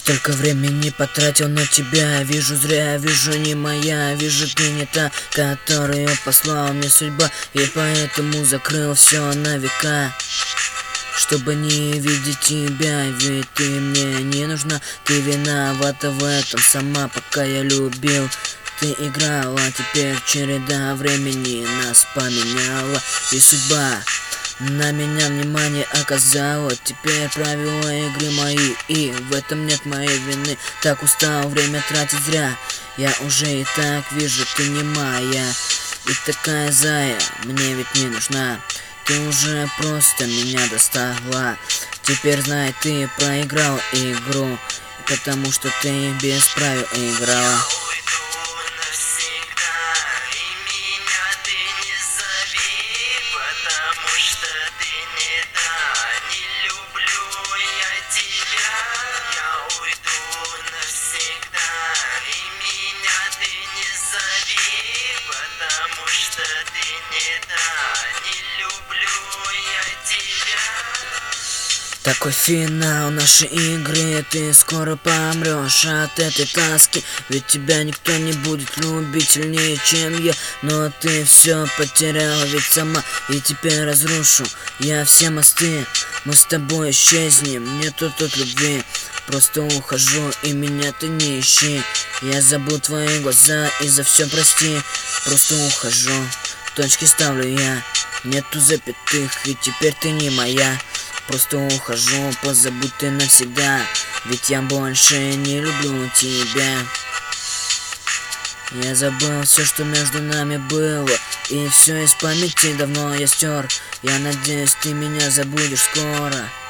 Столько времени потратил на тебя. Вижу зря, вижу не моя. Вижу, ты не та, которую послала мне судьба. И поэтому закрыл все на века, чтобы не видеть тебя. Ведь ты мне не нужна. Ты виновата в этом сама. Пока я любил, ты играла. Теперь череда времени нас поменяла. И судьба на меня внимание оказала. Теперь правила игры мои, и в этом нет моей вины. Так устал время тратить зря. Я уже и так вижу, ты не моя. И такая зая мне ведь не нужна. Ты уже просто меня достала. Теперь знай, ты проиграл игру, потому что ты без правил играла. Такой финал нашей игры, ты скоро помрешь от этой тоски. Ведь тебя никто не будет любить сильнее, чем я. Но ты все потеряла ведь сама. И теперь разрушу я все мосты. Мы с тобой исчезнем, нету тут любви. Просто ухожу, и меня ты не ищи. Я забыл твои глаза, и за все прости. Просто ухожу, точки ставлю я. Нету запятых, и теперь ты не моя. Просто ухожу, позабудь ты навсегда. Ведь я больше не люблю тебя. Я забыл все, что между нами было, и все из памяти давно я стер. Я надеюсь, ты меня забудешь скоро.